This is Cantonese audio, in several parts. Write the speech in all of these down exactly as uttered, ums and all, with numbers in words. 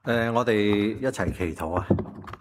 誒，我哋一齊祈禱啊！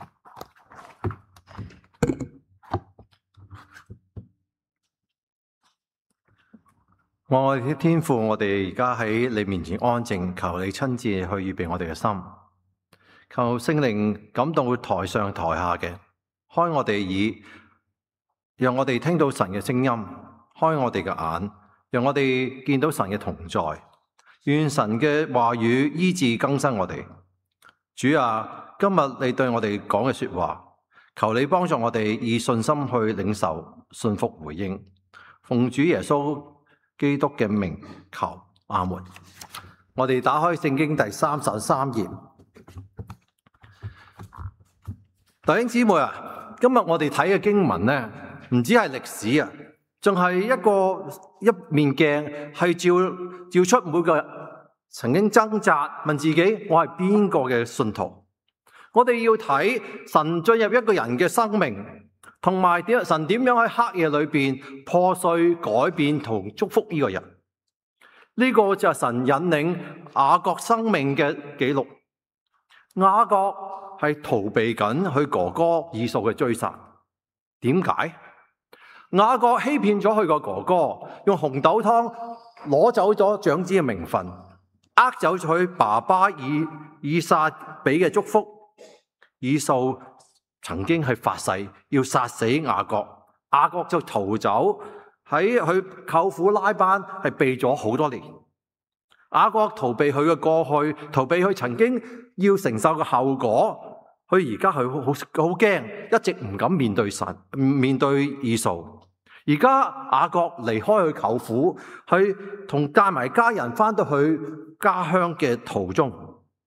我哋嘅天父，我哋而家喺你面前安靜，求你親自去預備我哋嘅心，求聖靈感動台上台下嘅，開我哋耳，讓我哋聽到神嘅聲音，開我哋嘅眼，讓我哋見到神嘅同在，願神嘅話語醫治更新我哋。主啊，今日你對我哋講嘅說話，求你幫助我哋以信心去領受，信服回應。奉主耶穌基督嘅名求，阿門。我哋打開聖經第三十三頁。弟兄姊妹啊，今日我哋睇嘅經文呢，唔止係歷史啊，仲係一個一面鏡，係照照出每個曾經掙扎問自己，我係邊個嘅信徒？我哋要睇神進入一個人嘅生命，同埋點神點樣喺黑夜裏邊破碎、改變同祝福呢個人。呢、這個就係神引領雅各生命嘅記錄。雅各係逃避緊佢哥哥以掃嘅追殺。點解？雅各欺騙咗佢個哥哥，用紅豆湯攞走咗長子嘅名分，呃走咗佢爸爸以以撒俾嘅祝福。以掃曾經係發誓要殺死雅各，雅各就逃走，喺佢舅父拉班係避咗好多年。雅各逃避佢嘅過去，逃避佢曾經要承受嘅後果，佢而家佢好好驚，一直唔敢面對神，面對以掃。而家雅各離開佢舅父，去同帶埋家人翻到去家鄉嘅途中。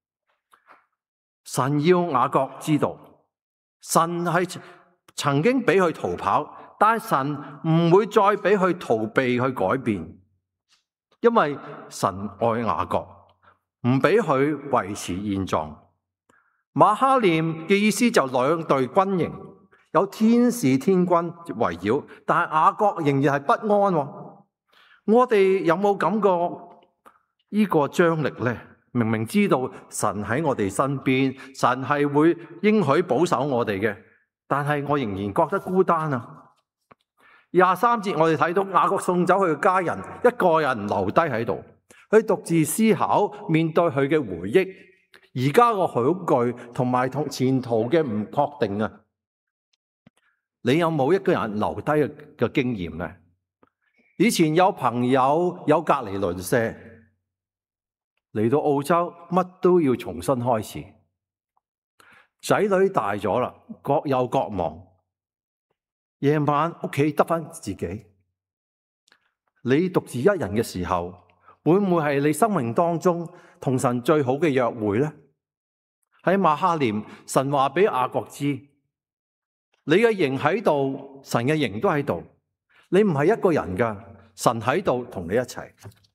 神要雅各知道，神係曾經俾佢逃跑，但係神唔會再俾佢逃避去改變，因為神愛雅各，唔俾佢維持現狀。馬哈念嘅意思就兩隊軍營，有天使天軍圍繞，但係雅各仍然係不安。我哋有冇感覺呢個張力呢？明明知道神喺我哋身邊，神係會應許保守我哋嘅，但係我仍然覺得孤單啊！廿三節我哋睇到雅各送走佢嘅家人，一個人留低喺度，佢獨自思考，面對佢嘅回憶，而家個恐懼同埋同前途嘅唔確定啊！你有冇一個人留低嘅嘅經驗呢？以前有朋友，有隔離鄰舍。嚟到澳洲，乜都要重新開始。仔女大咗啦，各有各忙。夜晚屋企得返自己，你獨自一人嘅時候，會唔會係你生命當中同神最好嘅約會呢？喺馬哈念，神話俾雅各知，你嘅營喺度，神嘅營都喺度。你唔係一個人噶，神喺度同你一齊。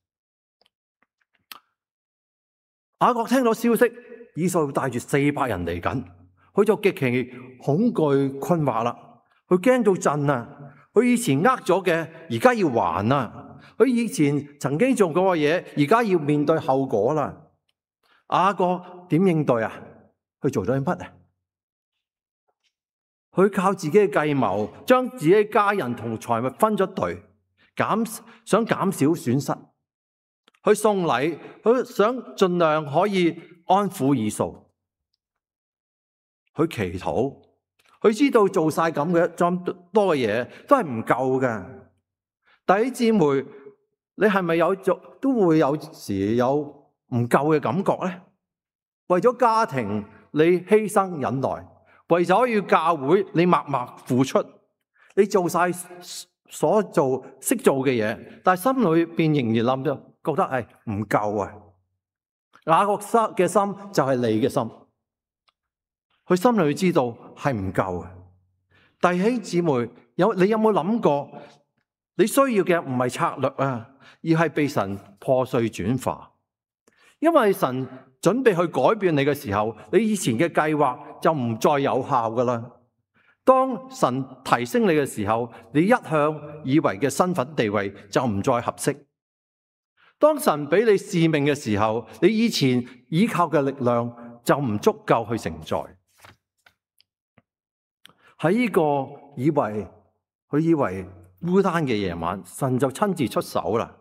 雅各聽到消息，以掃帶住四百人嚟緊，佢就極其恐懼困惑啦。佢驚到震啊！佢以前呃咗嘅，而家要還啊！佢以前曾經做過嘅嘢，而家要面對後果啦。雅各點應對啊？佢做咗啲乜啊？佢靠自己嘅計謀，將自己家人同財物分咗隊，減想減少損失。去送禮，佢想盡量可以安撫以掃。佢祈禱，佢知道做晒咁嘅咁多嘅嘢都係唔夠嘅。弟兄姊妹，你係咪有做都會有時有唔夠嘅感覺咧？為咗家庭，你犧牲忍耐；為咗要教會，你默默付出。你做晒所做識做嘅嘢，但係心裏邊仍然諗咗。覺得係唔夠啊！雅各嘅心就係你嘅心，佢心裏知道係唔夠啊！弟兄姊妹，有你有冇諗過？你需要嘅唔係策略啊，而係被神破碎轉化。因為神準備去改變你嘅時候，你以前嘅計劃就唔再有效噶啦。當神提升你嘅時候，你一向以為嘅身份地位就唔再合適。當神俾你使命嘅時候，你以前依靠嘅力量就唔足夠去承載。喺呢個以為佢以為孤單嘅夜晚，神就親自出手啦。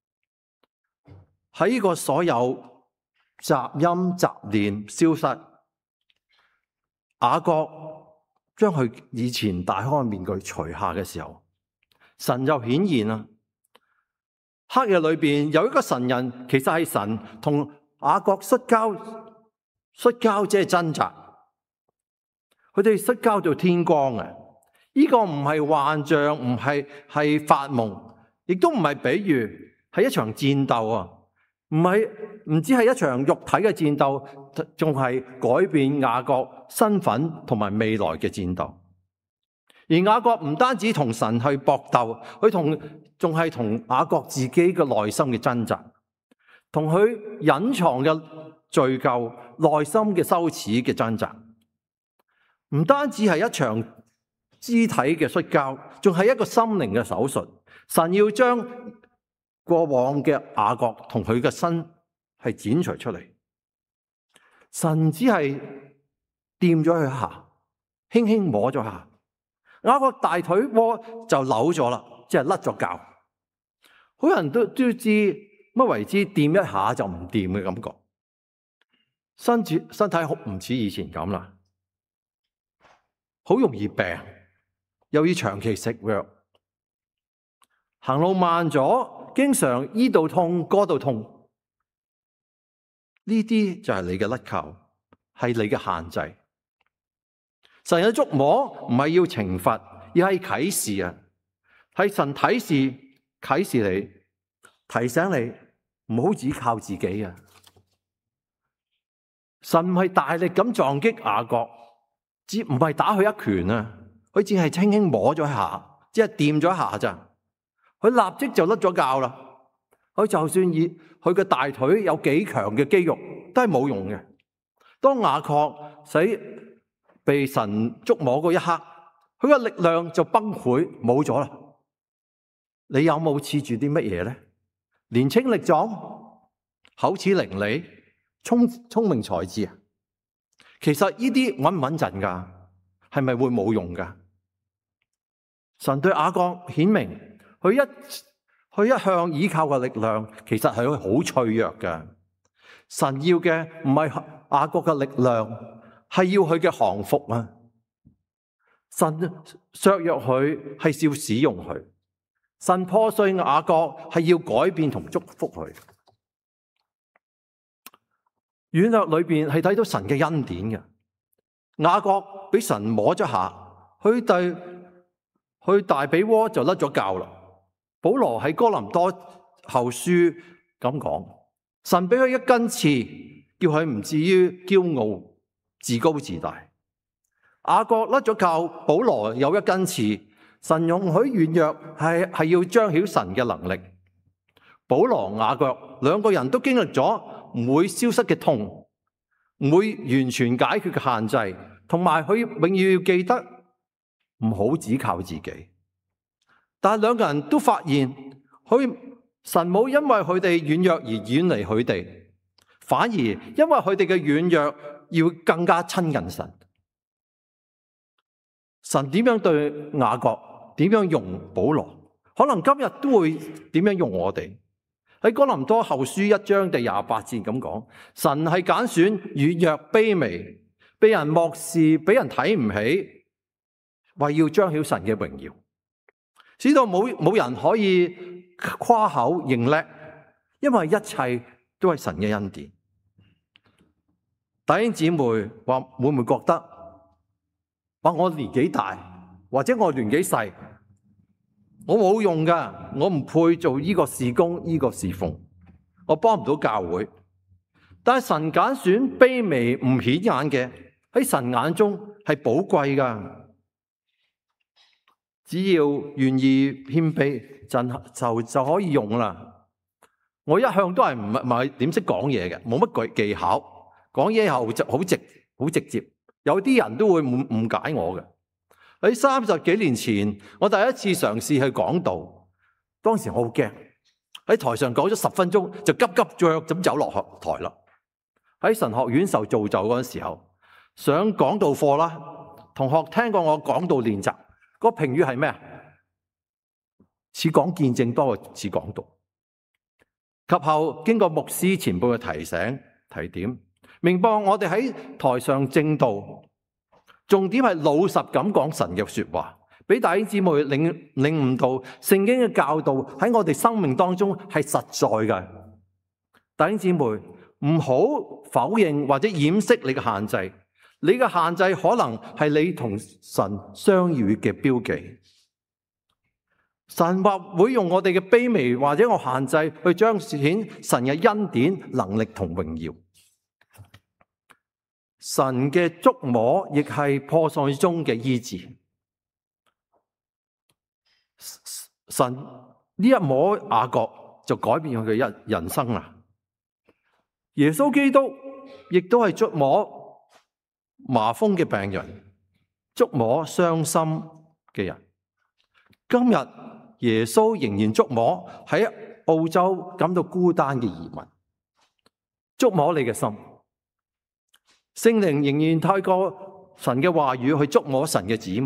喺呢個所有雜音雜念消失，雅各將佢以前戴開嘅面具除下嘅時候，神就顯現啦。黑夜裏邊有一個神人，其實係神同雅各摔跤，摔跤即係掙扎。佢哋摔跤到天光嘅，呢個唔係幻象，唔係係發夢，亦都唔係比喻，係一場戰鬥啊！唔係唔止係一場肉體嘅戰鬥，仲係改變雅各身份同埋未來嘅戰鬥。而雅各唔單止同神去搏鬥，佢同仲係同雅各自己嘅內心嘅掙扎，同佢隱藏嘅罪疚、內心嘅羞恥嘅掙扎。唔單止係一場肢體嘅摔跤，仲係一個心靈嘅手術。神要將過往嘅雅各同佢嘅身係剪除出嚟。神只係掂咗佢一下，輕輕摸咗下，雅各大腿窩就扭咗啦，即係甩咗臼。好多人都都知乜為之掂一下就唔掂嘅感覺。身子身體好唔似以前咁啦。好容易病，又要長期食藥，行路慢咗，經常依度痛，嗰度痛。呢啲就係你嘅甩臼，係你嘅限制。神嘅觸摸唔係要懲罰，而係啟示啊！係神啟示啟示你，提醒你唔好只靠自己啊！神唔係大力咁撞擊雅各。只唔係打佢一拳啊，佢只係輕輕摸咗一下，只係掂咗一下咋，佢立即就甩咗臼啦。佢就算以佢嘅大腿有幾強嘅肌肉，都係冇用嘅。當雅各使被神觸摸嗰一刻，佢嘅力量就崩潰冇咗啦。你有冇恃住啲乜嘢咧？年輕力壯，口齒伶俐，聰聰明才智啊！其實呢啲穩唔穩陣噶？係咪會冇用噶？神對雅各顯明，佢一佢一向依靠嘅力量，其實係佢好脆弱噶。神要嘅唔係雅各嘅力量，係要佢嘅降服啊！神削弱佢係要使用佢，神破碎雅各係要改變同祝福佢。軟弱裏邊係睇到神嘅恩典嘅。雅各俾神摸咗下，佢大佢大髀窩就甩咗臼啦。保羅喺哥林多後書咁講，神俾佢一根刺，叫佢唔至於驕傲、自高自大。雅各甩咗臼，保羅有一根刺，神容許軟弱係係要彰顯神嘅能力。保羅、雅各兩個人都經歷咗唔會消失嘅痛，唔會完全解決嘅限制，同埋佢永遠要記得唔好只靠自己。但係兩個人都發現，佢神冇因為佢哋軟弱而遠離佢哋，反而因為佢哋嘅軟弱要更加親近神。神點樣對雅各，點樣用保羅，可能今日都會點樣用我哋。喺哥林多後書一章第廿八節咁講，神係揀選軟弱卑微，被人漠視，俾人睇唔起，為要彰顯神嘅榮耀，使到冇冇人可以誇口認叻，因為一切都係神嘅恩典。弟兄姊妹話會唔會覺得話我年紀大，或者我年紀細，我冇用噶，我唔配做呢個事工，呢個侍奉，我幫唔到教會。但係神揀選卑微唔顯眼嘅，喺神眼中係寶貴噶。只要願意謙卑，就就就可以用啦。我一向都係唔係唔係點識講嘢嘅，冇乜技技巧，講嘢後就好直好直接。有啲人都會誤誤解我嘅。喺三十幾年前，我第一次嘗試去講道，當時我好驚，喺台上講咗十分鐘就急急腳咁走落台啦。 喺神學院受造就嗰陣時候，上講道課啦，同學聽過我講道練習，個評語係咩啊？似講見證多過似講道。及後經過牧師前輩嘅提醒提點，明白我哋喺台上正道，重點係老實咁講神嘅說話，俾弟兄姊妹領領悟到聖經嘅教導喺我哋生命當中係實在嘅。弟兄姊妹唔好否認或者掩飾你嘅限制，你嘅限制可能係你同神相遇嘅標記。神或會用我哋嘅卑微或者我限制去彰顯神嘅恩典、能力同榮耀。神嘅觸摸亦係破碎中嘅醫治。神呢一摸雅各就改變佢嘅一人生啦。耶穌基督亦都係觸摸麻風嘅病人，觸摸傷心嘅人。今日耶穌仍然觸摸喺澳洲感到孤單嘅移民，觸摸你嘅心。聖靈仍然透過神嘅話語去觸摸神嘅子民。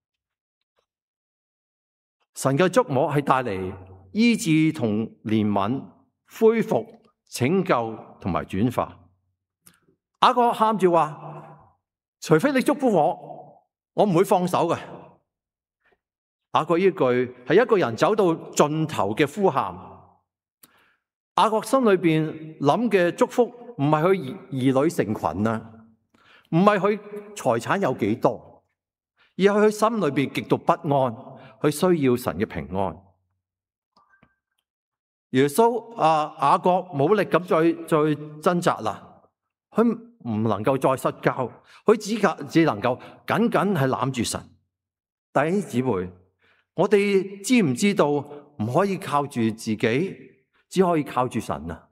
神嘅觸摸係帶嚟醫治同憐憫、恢復、拯救同埋轉化。雅各喊住話：除非你祝福我，我唔會放手嘅。雅各呢句係一個人走到盡頭嘅呼喊。雅各心裏邊諗嘅祝福唔係佢兒女成群啊，唔係佢財產有幾多，而係佢心裏邊極度不安，佢需要神嘅平安。耶穌啊，雅各冇力咁再再掙扎啦，佢唔能夠再失交，佢只格只能夠緊緊係攬住神。弟兄姊妹，我哋知唔知道唔可以靠住自己，只可以靠住神啊？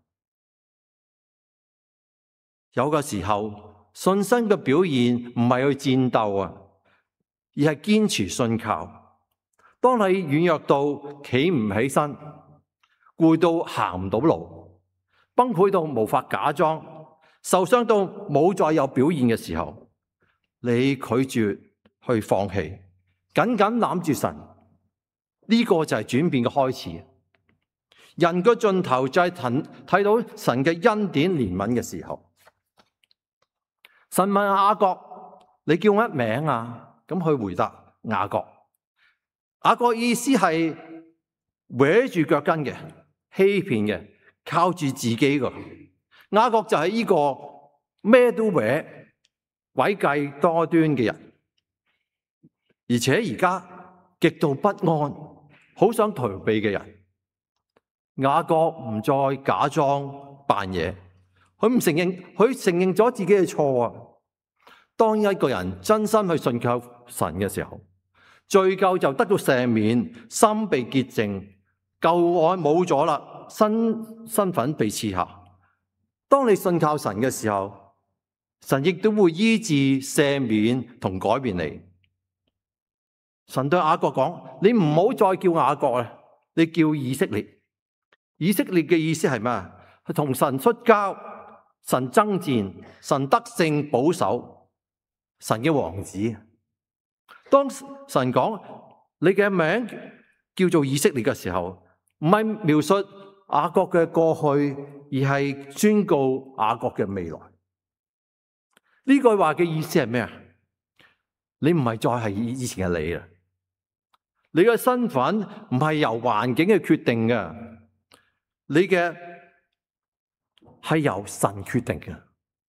有嘅時候，信心嘅表現唔係去戰鬥啊，而係堅持信靠。當你軟弱到企唔起身，攰到行唔到路，崩潰到無法假裝，受傷到冇再有表現嘅時候，你拒絕去放棄，緊緊攬住神，呢個就係轉變嘅開始。人嘅盡頭就係睇到神嘅恩典憐憫嘅時候。神問雅各：你叫乜名啊？咁佢回答雅各。雅各意思係搲住腳跟嘅、欺騙嘅、靠住自己嘅。雅各就係呢個咩都搲、詭計多端嘅人，而且而家極度不安、好想逃避嘅人。雅各唔再假裝扮嘢，佢唔承認，佢承認咗自己嘅錯啊！當一個人真心去信靠神嘅時候，罪疚就得到赦免，心被潔淨，舊愛冇咗啦，新身份被賜下。當你信靠神嘅時候，神亦都會醫治、赦免同改變你。神對雅各講：你唔好再叫雅各啦，你叫以色列。以色列嘅意思係咩？係同神出交，神爭戰，神得勝保守，神嘅王子。當神講你嘅名叫做以色列嘅時候，唔係描述雅各嘅過去，而係宣告雅各嘅未來。呢句話嘅意思係咩啊？你唔係再係以前嘅你啦，你嘅身份唔係由環境去決定嘅。你嘅係由神決定嘅，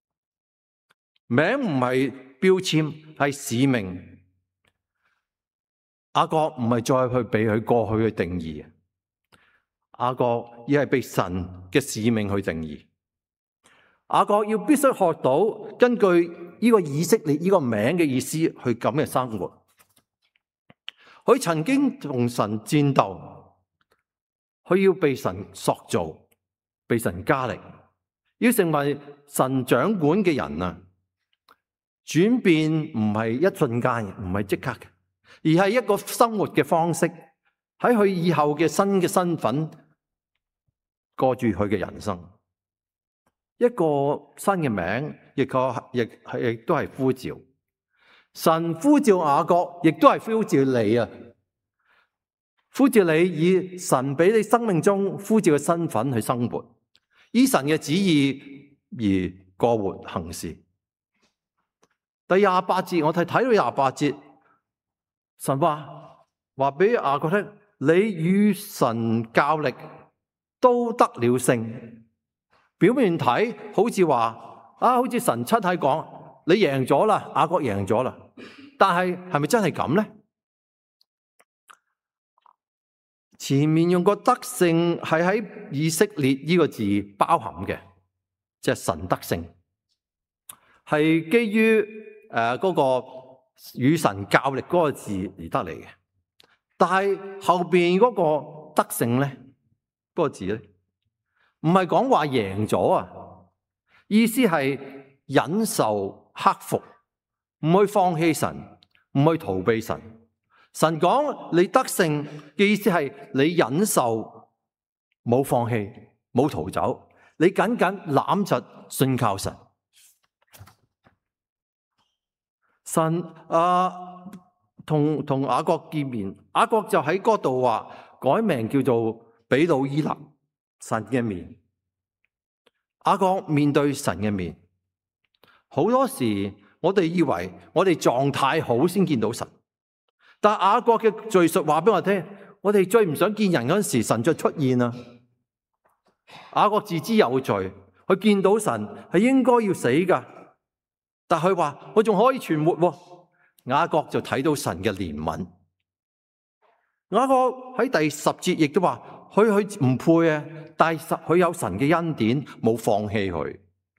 名唔係標籤，係使命。雅各唔係再去俾佢過去去定義，雅各而係被神嘅使命去定義。雅各要必須學到根據呢個以色列呢個名嘅意思去咁嘅生活。佢曾經同神戰鬥。佢要被神塑造，被神加力，要成為神掌管嘅人啊！轉變唔係一瞬間，唔係即刻嘅，而係一個生活嘅方式。喺佢以後嘅新嘅身份過住佢嘅人生。 一個新嘅名，亦個亦係亦都係呼召。神呼召雅各，亦都係呼召你啊！呼召你以神俾你生命中呼召嘅身份去生活，以神嘅旨意而過活行事。第廿八節，我睇睇到廿八節，神話話俾雅各聽，你與神較力都得了勝。表面睇好似話啊，好似神親喺講，你贏咗啦，雅各贏咗啦。但係係咪真係咁咧？前面用個得勝係喺以色列呢個字包含嘅，即係神得勝，係基於誒嗰個與神較力嗰個字而得嚟嘅。但係後邊嗰個得勝咧，嗰個字咧，唔係講話贏咗啊，意思係忍受克服，唔去放棄神，唔去逃避神。神講你得勝嘅意思係你忍受，冇放棄，冇逃走，你緊緊攬實信靠神。神啊，同同雅各見面，雅各就喺嗰度話改名叫做毗努伊勒，神嘅面。雅各面對神嘅面，好多時我哋以為我哋狀態好先見到神。但雅各嘅敘述話俾我聽，我哋最唔想見人嗰陣時，神就出現啦。雅各自知有罪，佢見到神係應該要死噶，但佢話我仲可以存活。雅各就睇到神嘅憐憫。雅各喺第十節亦都話，佢佢唔配啊，但係佢有神嘅恩典，冇放棄佢。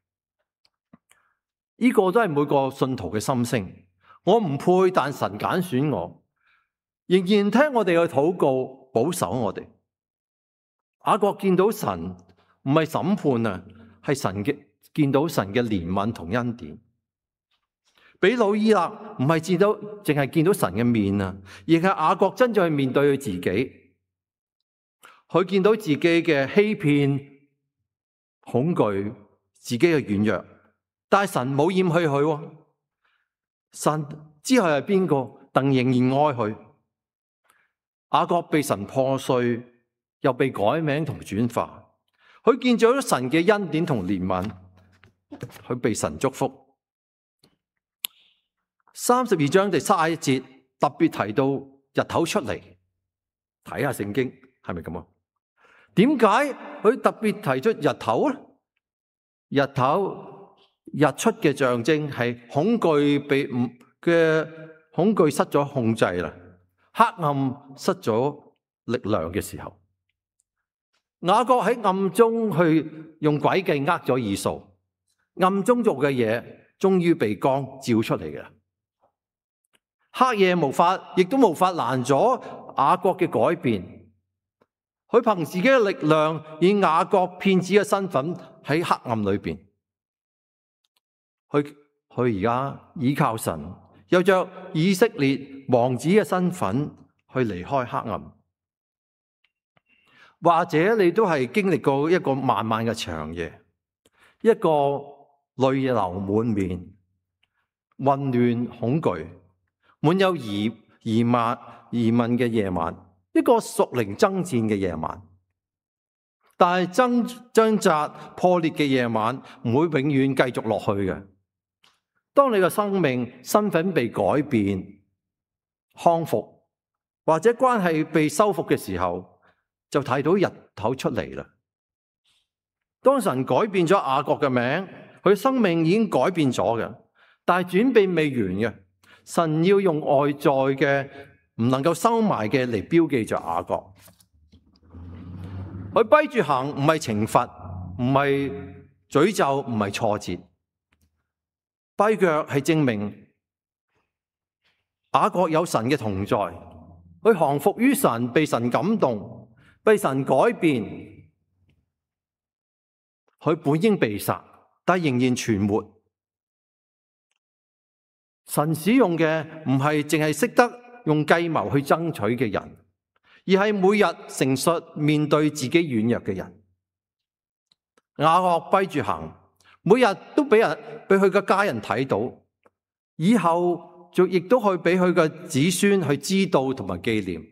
呢個都係每個信徒嘅心聲。我唔配，但神揀選我。仍然聽我哋嘅禱告，保守我哋。雅各見到神唔係審判啊，係神嘅見到神嘅憐憫同恩典。毗努伊勒唔係見到淨係見到神嘅面啊，而係雅各真正去面對佢自己。佢見到自己嘅欺騙、恐懼、自己嘅軟弱，但係神冇厭棄佢。神之後係邊個？但仍然愛佢。雅各被神破碎，又被改名同轉化。佢見咗神嘅恩典同憐憫，佢被神祝福。三十二章第三十一節特別提到日頭出嚟，睇下聖經係咪咁啊？點解佢特別提出日頭咧？日頭日出嘅象徵係恐懼被唔嘅恐懼失咗控制啦。黑暗失咗力量嘅時候，雅各喺暗中去用詭計呃咗以掃，暗中做嘅嘢終於被光照出嚟嘅。黑夜無法，亦都無法攔阻雅各嘅改變。佢憑自己嘅力量，以雅各騙子嘅身份喺黑暗裏邊，佢佢而家倚靠神。有着以色列王子嘅身份去離開黑暗，或者你都係經歷過一個漫漫嘅長夜，一個淚流滿面、混亂恐懼、滿有疑疑問疑問嘅夜晚，一個屬靈爭戰嘅夜晚。但係掙掙扎破裂嘅夜晚唔會永遠繼續落去嘅。當你嘅生命身份被改變、康復或者關係被修復嘅時候，就睇到日頭出嚟啦。當神改變咗雅各嘅名，佢生命已經改變咗嘅，但係轉變未完嘅。神要用外在嘅唔能夠收埋嘅嚟標記着雅各。佢跛住行唔係懲罰，唔係詛咒，唔係挫折。跛腳係證明雅各有神嘅同在，佢降服於神，被神感動，被神改變。佢本應被殺，但仍然存活。神使用嘅唔係淨係識得用計謀去爭取嘅人，而係每日誠實面對自己軟弱嘅人。雅各跛住行， 每日都俾人俾佢嘅家人睇到，以後就亦都可以俾佢嘅子孫去知道同埋紀念。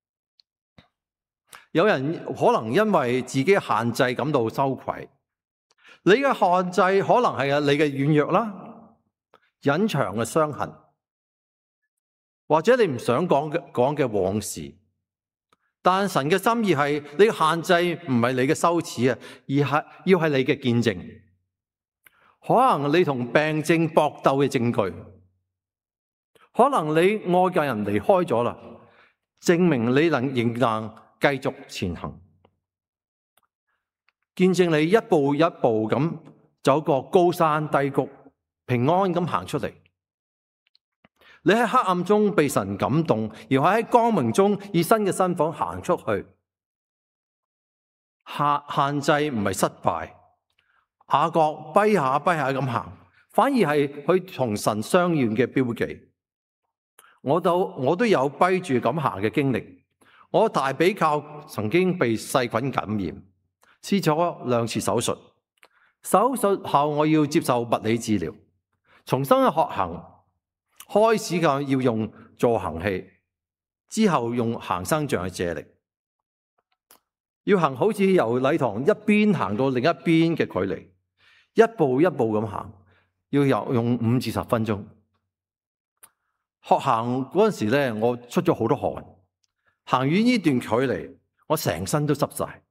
有人可能因為自己嘅限制感到羞愧，你嘅限制可能係啊你嘅軟弱啦、隱藏嘅傷痕，或者你唔想講嘅講嘅往事。但神嘅心意係，你嘅限制唔係你嘅羞恥啊，而係要係你嘅見證。可能你同病症搏鬥嘅證據，可能你愛嘅人離開咗啦，證明你能仍能繼續前行，見證你一步一步咁走過高山低谷，平安咁行出嚟。你喺黑暗中被神感動，而喺光明中以新嘅身份行出去。限限制唔係失敗，雅各跛下跛下咁行，反而係佢同神相遇嘅標記。我都我都有跛住咁行嘅經歷。我大髀靠曾經被細菌感染，試咗兩次手術。手術後我要接受物理治療，重新學行，開始嘅要用助行器，之後用行生杖去借力，要行好似由禮堂一邊行到另一邊嘅距離，一步一步咁行，要由用五至十分鐘。學行嗰陣時咧，我出咗好多汗。行完呢段距離，我成身都濕晒。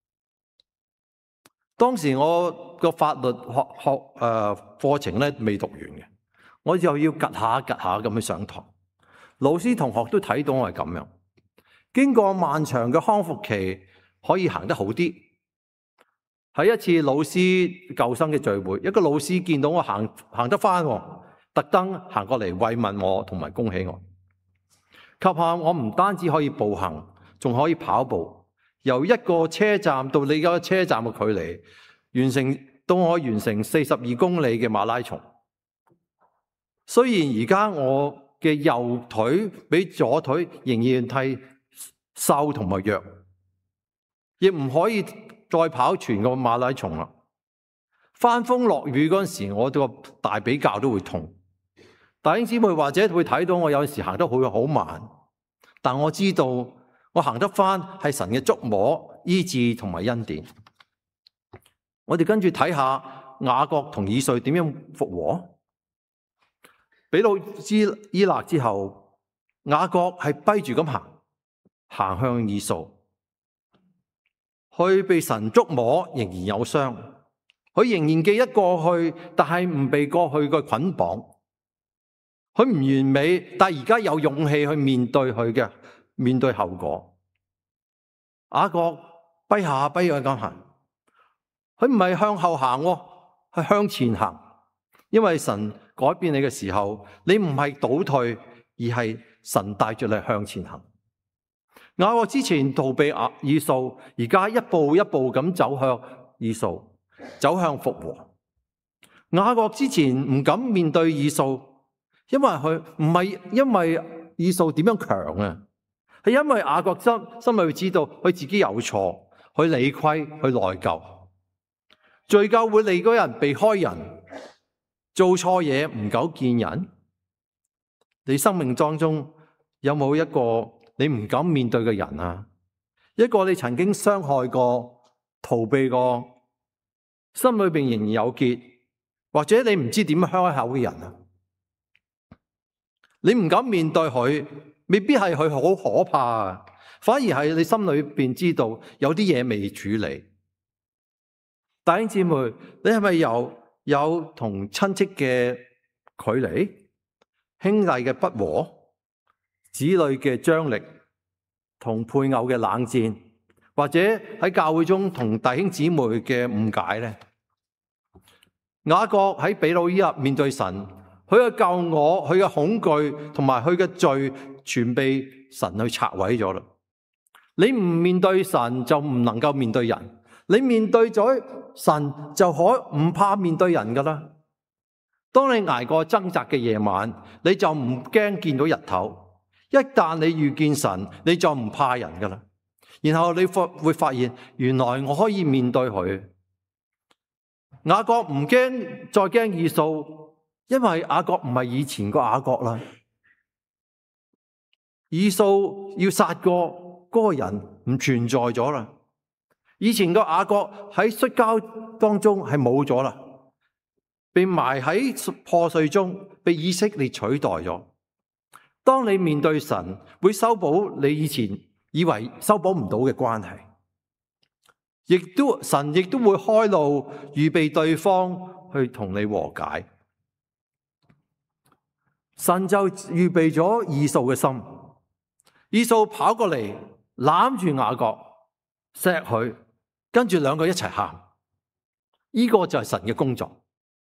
當時我個法律學學誒課程咧未讀完嘅，我又要趌下趌下咁去上堂。老師同學都睇到我係咁樣。經過漫長嘅康復期，可以行得好啲。喺一次老師舊生嘅聚會，一個老師見到我行行得返，特登行過嚟慰問我同埋恭喜我。及後我唔單止可以步行，仲可以跑步，由一個車站到另一個車站嘅距離，完成到我完成四十二公里嘅馬拉松。雖然而家我嘅右腿比左腿仍然係瘦同埋弱，亦唔可以再跑全個馬拉松啦。翻風落雨嗰陣時，我個大髀較都會痛。弟兄姊妹或者會睇到我有時行得好好慢，但我知道我行得翻係神嘅觸摸、醫治同埋恩典。我哋跟住睇下雅各同以掃點樣復和。比魯之伊勒之後，雅各係跛住咁行，行向以掃。佢被神觸摸，仍然有傷，佢仍然記得過去，但係唔被過去嘅捆綁。佢唔完美，但係而家有勇氣去面對佢嘅，面對後果。雅各跛下跛下咁行，佢唔係向後行，係向前行。因為神改變你嘅時候，你唔係倒退，而係神帶住你向前行。雅各之前逃避以掃，而家一步一步咁走向以掃，走向復和。雅各之前唔敢面對以掃。因為佢唔係因為以掃點樣強啊，係因為雅各心心裏知道佢自己有錯，佢理虧，佢內疚，罪疚會令嗰人避開人，做錯嘢唔久見人。你生命當中有冇一個你唔敢面對嘅人啊？一個你曾經傷害過、逃避過，心裏邊仍然有結，或者你唔知點樣開口嘅人啊？你唔敢面對佢，未必係佢好可怕，反而係你心裏邊知道有啲嘢未處理。弟兄姊妹，你係咪有有同親戚嘅距離、兄弟嘅不和、子女嘅張力、同配偶嘅冷戰，或者喺教會中同弟兄姊妹嘅誤解呢？雅各喺比魯伊勒面對神。佢嘅救我，佢嘅恐懼同埋佢嘅罪，全被神去拆毀咗啦。你唔面對神，就唔能夠面對人；你面對咗神，就可唔怕面對人噶啦。當你捱過掙扎嘅夜晚，你就唔驚見到日頭。一旦你遇見神，你就唔怕人噶啦。然後你會發現，原來我可以面對佢。 雅各唔驚，再驚以掃，因為雅各唔係以前個雅各啦。以掃要殺過嗰個人唔存在咗啦。以前個雅各喺摔跤當中係冇咗啦，被埋喺破碎中，被以色列取代咗。當你面對神，會修補你以前以為修補唔到嘅關係，亦都神亦都會開路，預備對方去同你和解。神就預備咗以掃嘅心，以掃跑過嚟攬住雅各，錫佢，跟住兩個一齊喊。呢個就係神嘅工作。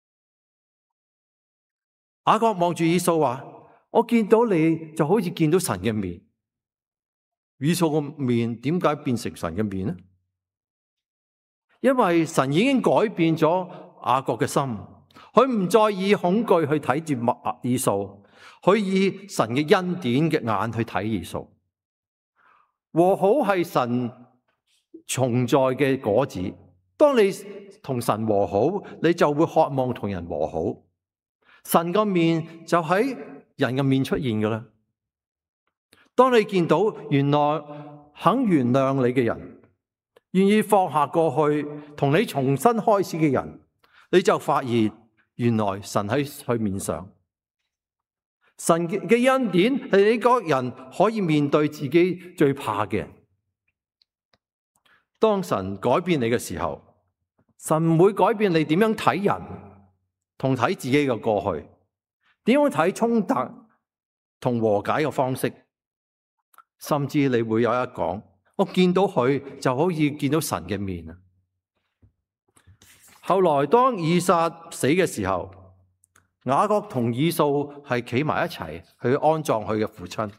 雅各望住以掃話：我見到你就好似見到神嘅面。以掃個面點解變成神嘅面呢？因為神已經改變咗雅各嘅心，佢唔再以恐懼去睇住以掃，佢以神嘅恩典嘅眼去睇以掃。和好係神同在嘅果子。當你同神和好，你就會渴望同人和好。神個面就喺人嘅面出現㗎喇。當你見到原來肯原諒你嘅人，願意放下過去同你重新開始嘅人，你就發現原來神喺佢面上。神嘅恩典係你個人可以面對自己最怕嘅人。當神改變你嘅時候，神唔會改變你點樣睇人同睇自己嘅過去，點樣睇衝突同和解嘅方式，甚至你會有一講，我見到佢就好似見到神嘅面。後來當以撒死嘅時候，雅各同以掃係企埋一齊去安葬佢嘅父親。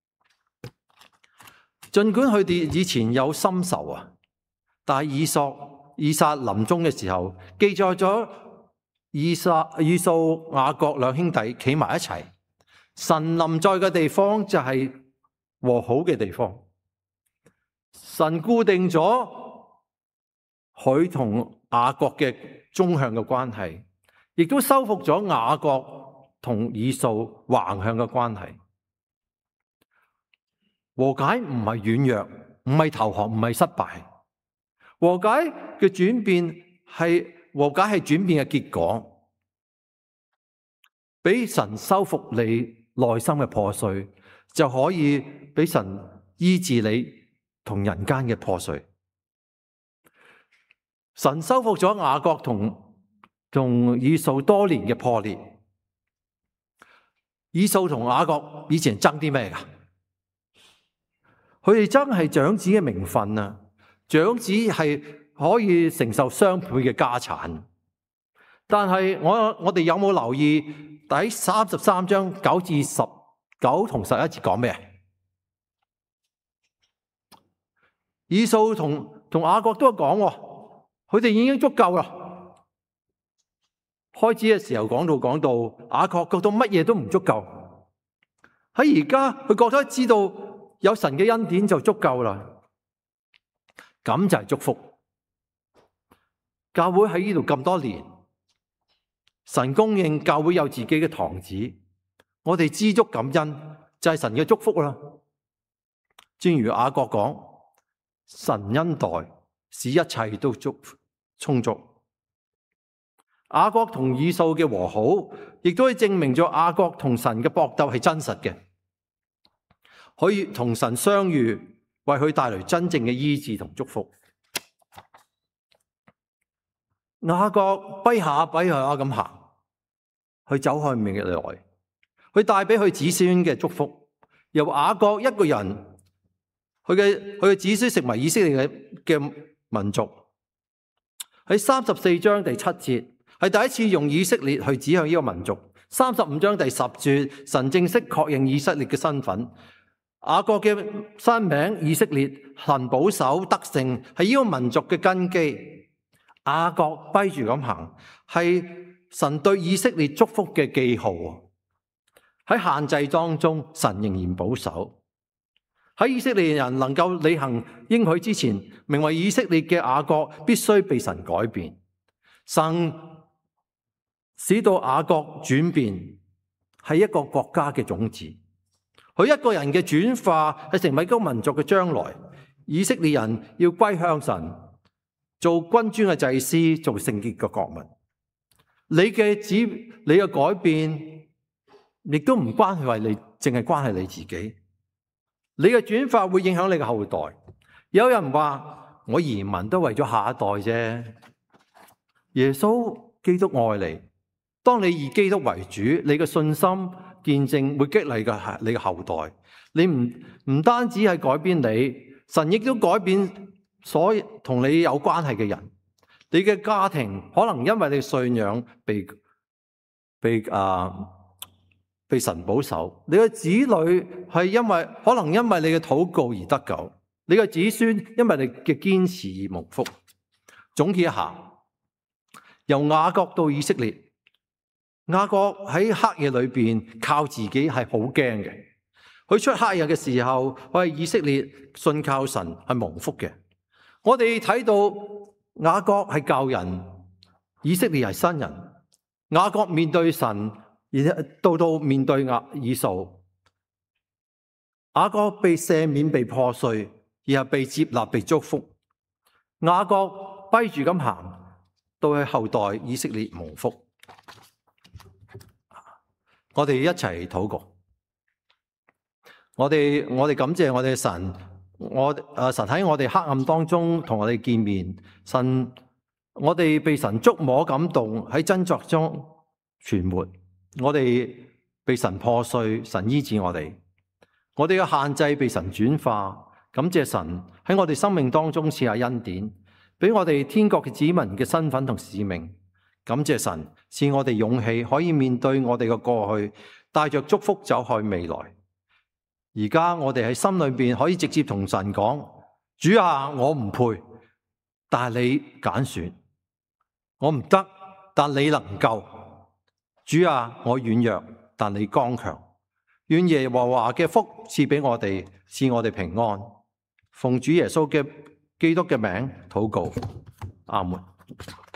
儘管佢哋以前有深仇啊，但係以掃以撒臨終嘅時候，記載咗以撒、以掃、雅各兩兄弟企埋一齊。神臨在嘅地方就係和好嘅地方。神固定咗佢同雅各嘅縱向嘅關係，亦都修復咗雅各同以掃橫向嘅關係。和解唔係軟弱，唔係投降，唔係失敗。和解嘅轉變係和解係轉變嘅結果，俾神修復你內心嘅破碎，就可以俾神醫治你同人間嘅破碎。神修復咗雅各同同以掃多年嘅破裂。以掃同雅各以前爭啲咩噶？佢哋爭係長子嘅名分啊！長子係可以承受雙倍嘅家產，但係我我哋有冇留意第三十三章九至十九同十一節講咩？以掃同同雅各都有講，佢哋已經足夠啦。開始嘅時候講到講到雅各覺得乜嘢都唔足夠，喺而家佢覺得知道有神嘅恩典就足夠啦。咁就係祝福。教會喺呢度咁多年，神供應教會有自己嘅堂子，我哋知足感恩就係神嘅祝福啦。正如雅各講，神恩待使一切都足充足。雅各同以掃嘅和好，亦都係證明咗雅各同神嘅搏鬥係真實嘅，可以同神相遇，為佢帶來真正嘅醫治同祝福。雅各跛下跛下咁行，佢走向未來，佢帶俾佢子孫嘅祝福。由雅各一個人，佢嘅佢嘅子孫成為以色列嘅嘅民族。喺三十四章第七節，係第一次用以色列去指向呢個民族。三十五章第十節，神正式確認以色列嘅身份。雅各嘅新名以色列，神保守得勝，係呢個民族嘅根基。雅各跛住咁行，係神對以色列祝福嘅記號。喺限制當中，神仍然保守。喺以色列人能夠履行應許之前，名為以色列嘅雅各必須被神改變。 神使到雅各轉變，係一個國家嘅種子。佢一個人嘅轉化係成為一個民族嘅將來。以色列人要歸向神，做君尊嘅祭司，做聖潔嘅國民。你嘅指，你嘅改變，亦都唔關係為你，淨係關係你自己。你嘅轉化會影響你嘅後代。有人話我移民都為咗下一代啫。耶穌基督愛你，當你以基督為主，你嘅信心見證會激勵嘅你嘅後代。你唔唔單止係改變你，神亦都改變所有同你有關係嘅人。你嘅家庭可能因為你信仰被被啊、呃、被神保守，你嘅子女係因為可能因為你嘅禱告而得救，你嘅子孫因為你嘅堅持而蒙福。總結一下，由雅各到以色列，雅各喺黑夜裏邊靠自己係好驚嘅。佢出黑夜嘅時候，佢係以色列信靠神係蒙福嘅。我哋睇到雅各係舊人，以色列係新人。雅各面對神，而到到面對亞以掃，雅各被赦免、被破碎，而係被接納、被祝福。雅各跛住咁行，到係後代以色列蒙福。我哋一齊禱告。我哋我哋感謝我哋嘅神。我誒神喺我哋黑暗當中同我哋見面，神我哋被神觸摸感動，喺掙扎中存活，我哋被神破碎，神醫治我哋，我哋嘅限制被神轉化，感謝神喺我哋生命當中賜下恩典，俾我哋天國嘅子民嘅身份同使命，感謝神賜我哋勇氣可以面對我哋嘅過去，帶着祝福走向未來。而家我哋喺心裏邊可以直接同神講：主啊，我唔配，但係你揀選；我唔得，但你能夠。主啊，我軟弱，但你剛強。願耶和華嘅福賜俾我哋，賜我哋平安。奉主耶穌嘅基督嘅名禱告，阿門。